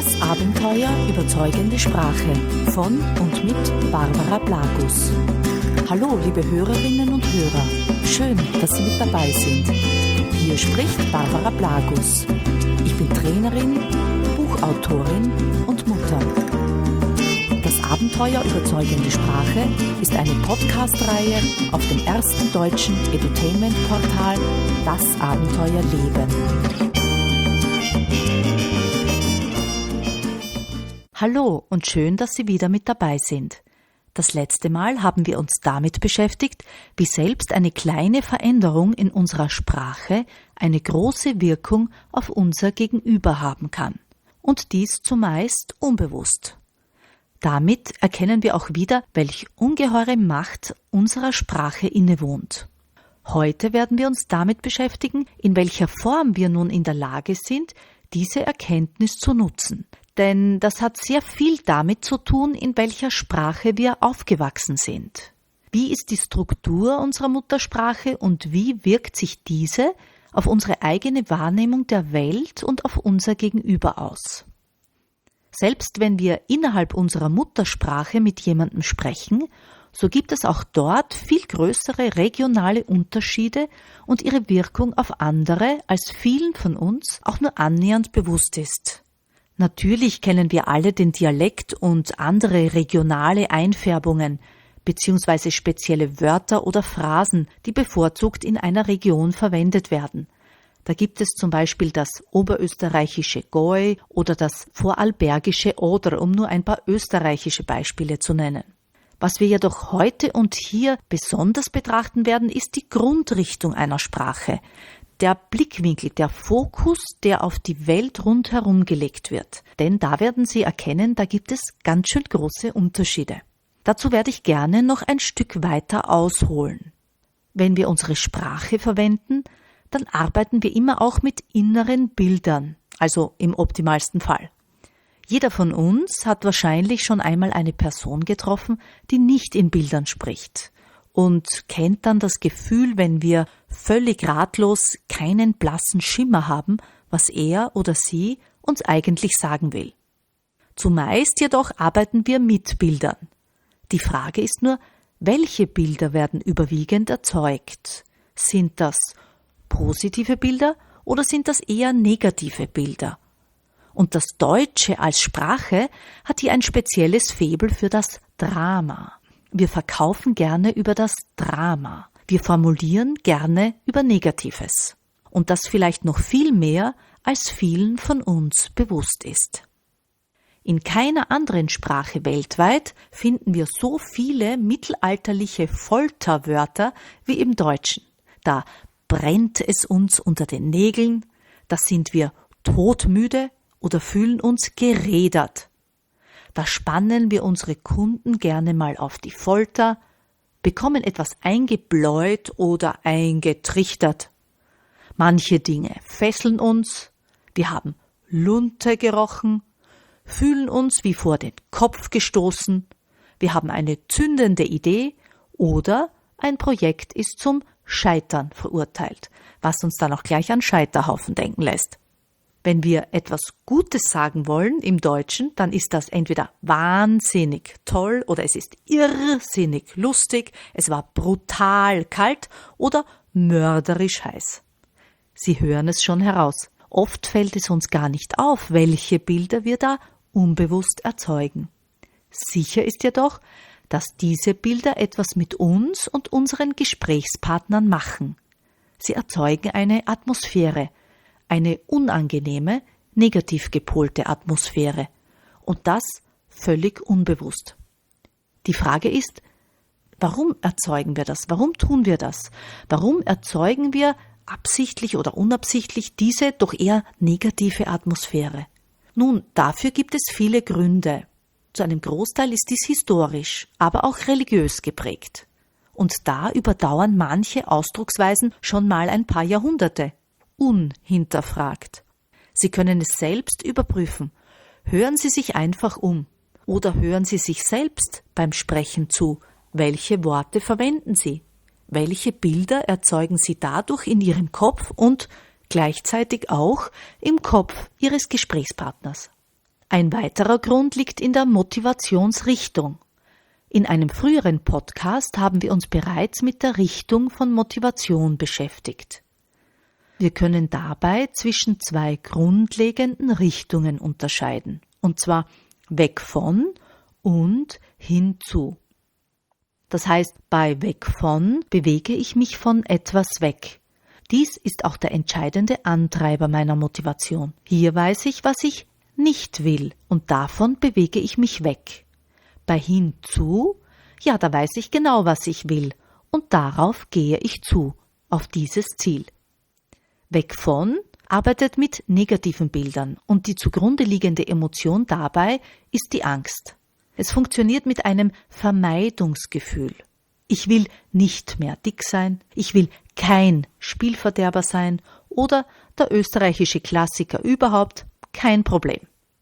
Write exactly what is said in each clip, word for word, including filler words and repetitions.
Das Abenteuer überzeugende Sprache von und mit Barbara Blagus. Hallo, liebe Hörerinnen und Hörer. Schön, dass Sie mit dabei sind. Hier spricht Barbara Blagus. Ich bin Trainerin, Buchautorin und Mutter. Das Abenteuer überzeugende Sprache ist eine Podcast-Reihe auf dem ersten deutschen Edutainment-Portal Das Abenteuer Leben. Hallo und schön, dass Sie wieder mit dabei sind. Das letzte Mal haben wir uns damit beschäftigt, wie selbst eine kleine Veränderung in unserer Sprache eine große Wirkung auf unser Gegenüber haben kann. Und dies zumeist unbewusst. Damit erkennen wir auch wieder, welch ungeheure Macht unserer Sprache innewohnt. Heute werden wir uns damit beschäftigen, in welcher Form wir nun in der Lage sind, diese Erkenntnis zu nutzen. Denn das hat sehr viel damit zu tun, in welcher Sprache wir aufgewachsen sind. Wie ist die Struktur unserer Muttersprache und wie wirkt sich diese auf unsere eigene Wahrnehmung der Welt und auf unser Gegenüber aus? Selbst wenn wir innerhalb unserer Muttersprache mit jemandem sprechen, so gibt es auch dort viel größere regionale Unterschiede und ihre Wirkung auf andere, als vielen von uns auch nur annähernd bewusst ist. Natürlich kennen wir alle den Dialekt und andere regionale Einfärbungen bzw. spezielle Wörter oder Phrasen, die bevorzugt in einer Region verwendet werden. Da gibt es zum Beispiel das oberösterreichische Goi oder das vorarlbergische Oder, um nur ein paar österreichische Beispiele zu nennen. Was wir jedoch heute und hier besonders betrachten werden, ist die Grundrichtung einer Sprache. Der Blickwinkel, der Fokus, der auf die Welt rundherum gelegt wird. Denn da werden Sie erkennen, da gibt es ganz schön große Unterschiede. Dazu werde ich gerne noch ein Stück weiter ausholen. Wenn wir unsere Sprache verwenden, dann arbeiten wir immer auch mit inneren Bildern, also im optimalsten Fall. Jeder von uns hat wahrscheinlich schon einmal eine Person getroffen, die nicht in Bildern spricht. Und kennt dann das Gefühl, wenn wir völlig ratlos keinen blassen Schimmer haben, was er oder sie uns eigentlich sagen will. Zumeist jedoch arbeiten wir mit Bildern. Die Frage ist nur, welche Bilder werden überwiegend erzeugt? Sind das positive Bilder oder sind das eher negative Bilder? Und das Deutsche als Sprache hat hier ein spezielles Faible für das Drama. Wir verkaufen gerne über das Drama. Wir formulieren gerne über Negatives. Und das vielleicht noch viel mehr, als vielen von uns bewusst ist. In keiner anderen Sprache weltweit finden wir so viele mittelalterliche Folterwörter wie im Deutschen. Da brennt es uns unter den Nägeln, da sind wir todmüde oder fühlen uns gerädert. Da spannen wir unsere Kunden gerne mal auf die Folter, bekommen etwas eingebläut oder eingetrichtert. Manche Dinge fesseln uns, wir haben Lunte gerochen, fühlen uns wie vor den Kopf gestoßen, wir haben eine zündende Idee oder ein Projekt ist zum Scheitern verurteilt, was uns dann auch gleich an Scheiterhaufen denken lässt. Wenn wir etwas Gutes sagen wollen im Deutschen, dann ist das entweder wahnsinnig toll oder es ist irrsinnig lustig, es war brutal kalt oder mörderisch heiß. Sie hören es schon heraus. Oft fällt es uns gar nicht auf, welche Bilder wir da unbewusst erzeugen. Sicher ist jedoch, dass diese Bilder etwas mit uns und unseren Gesprächspartnern machen. Sie erzeugen eine Atmosphäre, eine unangenehme, negativ gepolte Atmosphäre. Und das völlig unbewusst. Die Frage ist, warum erzeugen wir das? Warum tun wir das? Warum erzeugen wir absichtlich oder unabsichtlich diese doch eher negative Atmosphäre? Nun, dafür gibt es viele Gründe. Zu einem Großteil ist dies historisch, aber auch religiös geprägt. Und da überdauern manche Ausdrucksweisen schon mal ein paar Jahrhunderte. Unhinterfragt. Sie können es selbst überprüfen. Hören Sie sich einfach um oder hören Sie sich selbst beim Sprechen zu. Welche Worte verwenden Sie? Welche Bilder erzeugen Sie dadurch in Ihrem Kopf und gleichzeitig auch im Kopf Ihres Gesprächspartners? Ein weiterer Grund liegt in der Motivationsrichtung. In einem früheren Podcast haben wir uns bereits mit der Richtung von Motivation beschäftigt. Wir können dabei zwischen zwei grundlegenden Richtungen unterscheiden, und zwar weg von und hinzu. Das heißt, bei weg von bewege ich mich von etwas weg. Dies ist auch der entscheidende Antreiber meiner Motivation. Hier weiß ich, was ich nicht will, und davon bewege ich mich weg. Bei hinzu, ja, da weiß ich genau, was ich will, und darauf gehe ich zu, auf dieses Ziel. Weg von arbeitet mit negativen Bildern, und die zugrunde liegende Emotion dabei ist die Angst. Es funktioniert mit einem Vermeidungsgefühl. Ich will nicht mehr dick sein, ich will kein Spielverderber sein oder der österreichische Klassiker überhaupt, kein Problem.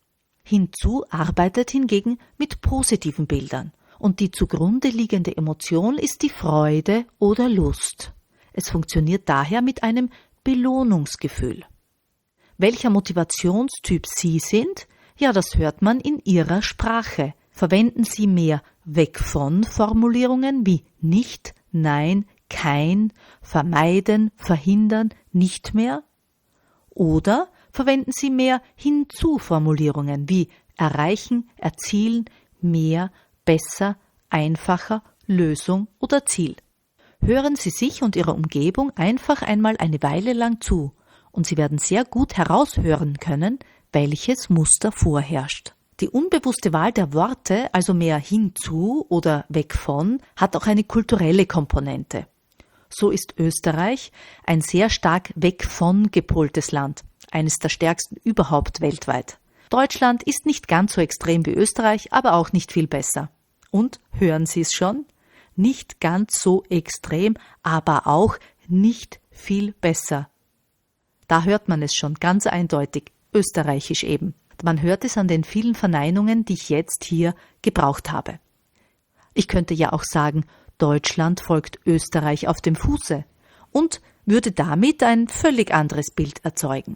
Hinzu arbeitet hingegen mit positiven Bildern, und die zugrunde liegende Emotion ist die Freude oder Lust. Es funktioniert daher mit einem Belohnungsgefühl. Welcher Motivationstyp Sie sind? Ja, das hört man in Ihrer Sprache. Verwenden Sie mehr weg von Formulierungen wie nicht, nein, kein, vermeiden, verhindern, nicht mehr? Oder verwenden Sie mehr hinzu Formulierungen wie erreichen, erzielen, mehr, besser, einfacher, Lösung oder Ziel. Hören Sie sich und Ihrer Umgebung einfach einmal eine Weile lang zu, und Sie werden sehr gut heraushören können, welches Muster vorherrscht. Die unbewusste Wahl der Worte, also mehr hinzu oder weg von, hat auch eine kulturelle Komponente. So ist Österreich ein sehr stark weg von gepoltes Land, eines der stärksten überhaupt weltweit. Deutschland ist nicht ganz so extrem wie Österreich, aber auch nicht viel besser. Und, hören Sie es schon? Nicht ganz so extrem, aber auch nicht viel besser. Da hört man es schon ganz eindeutig, österreichisch eben. Man hört es an den vielen Verneinungen, die ich jetzt hier gebraucht habe. Ich könnte ja auch sagen, Deutschland folgt Österreich auf dem Fuße und würde damit ein völlig anderes Bild erzeugen.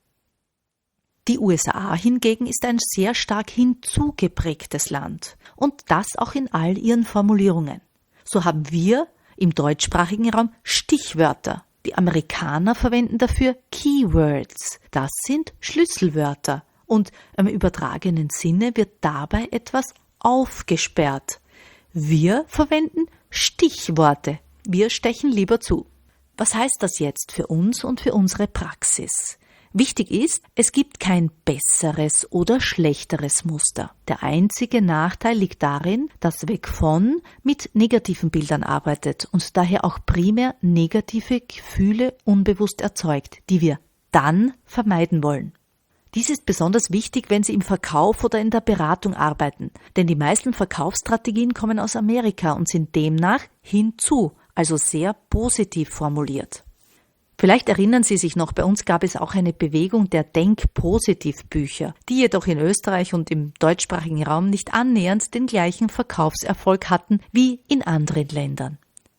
Die U S A hingegen ist ein sehr stark hinzugeprägtes Land, und das auch in all ihren Formulierungen. So haben wir im deutschsprachigen Raum Stichwörter. Die Amerikaner verwenden dafür Keywords. Das sind Schlüsselwörter. Und im übertragenen Sinne wird dabei etwas aufgesperrt. Wir verwenden Stichworte. Wir stechen lieber zu. Was heißt das jetzt für uns und für unsere Praxis? Wichtig ist, es gibt kein besseres oder schlechteres Muster. Der einzige Nachteil liegt darin, dass weg von mit negativen Bildern arbeitet und daher auch primär negative Gefühle unbewusst erzeugt, die wir dann vermeiden wollen. Dies ist besonders wichtig, wenn Sie im Verkauf oder in der Beratung arbeiten, denn die meisten Verkaufsstrategien kommen aus Amerika und sind demnach hinzu, also sehr positiv formuliert. Vielleicht erinnern Sie sich noch, bei uns gab es auch eine Bewegung der Denk-Positiv-Bücher, die jedoch in Österreich und im deutschsprachigen Raum nicht annähernd den gleichen Verkaufserfolg hatten wie in anderen Ländern.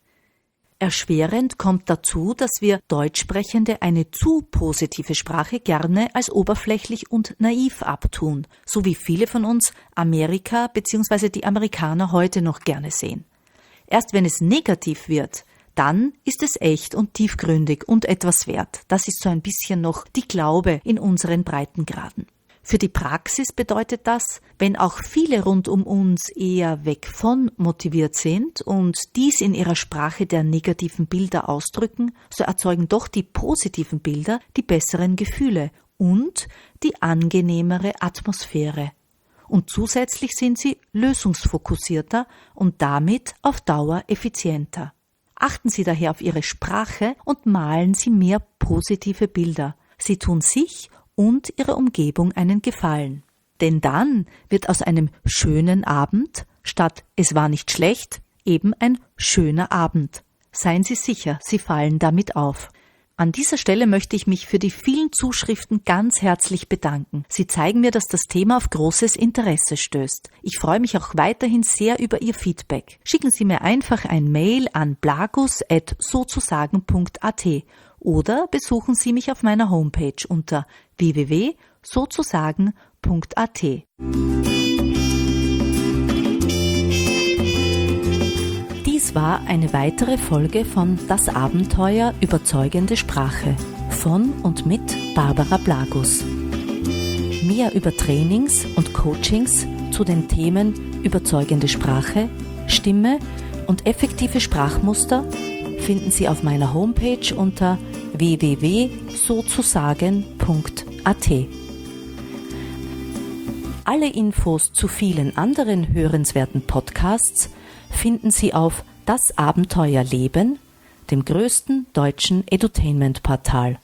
Erschwerend kommt dazu, dass wir Deutschsprechende eine zu positive Sprache gerne als oberflächlich und naiv abtun, so wie viele von uns Amerika bzw. die Amerikaner heute noch gerne sehen. Erst wenn es negativ wird, dann ist es echt und tiefgründig und etwas wert. Das ist so ein bisschen noch die Glaube in unseren Breitengraden. Für die Praxis bedeutet das, wenn auch viele rund um uns eher weg von motiviert sind und dies in ihrer Sprache der negativen Bilder ausdrücken, so erzeugen doch die positiven Bilder die besseren Gefühle und die angenehmere Atmosphäre. Und zusätzlich sind sie lösungsfokussierter und damit auf Dauer effizienter. Achten Sie daher auf Ihre Sprache und malen Sie mehr positive Bilder. Sie tun sich und Ihrer Umgebung einen Gefallen. Denn dann wird aus einem schönen Abend, statt es war nicht schlecht, eben ein schöner Abend. Seien Sie sicher, Sie fallen damit auf. An dieser Stelle möchte ich mich für die vielen Zuschriften ganz herzlich bedanken. Sie zeigen mir, dass das Thema auf großes Interesse stößt. Ich freue mich auch weiterhin sehr über Ihr Feedback. Schicken Sie mir einfach ein Mail an blagus at sozusagen punkt a t oder besuchen Sie mich auf meiner Homepage unter w w w punkt sozusagen punkt a t. Dies war eine weitere Folge von Das Abenteuer Überzeugende Sprache von und mit Barbara Blagus. Mehr über Trainings und Coachings zu den Themen überzeugende Sprache, Stimme und effektive Sprachmuster finden Sie auf meiner Homepage unter w w w punkt sozusagen punkt a t. Alle Infos zu vielen anderen hörenswerten Podcasts finden Sie auf Das Abenteuer Leben, dem größten deutschen Edutainment-Portal.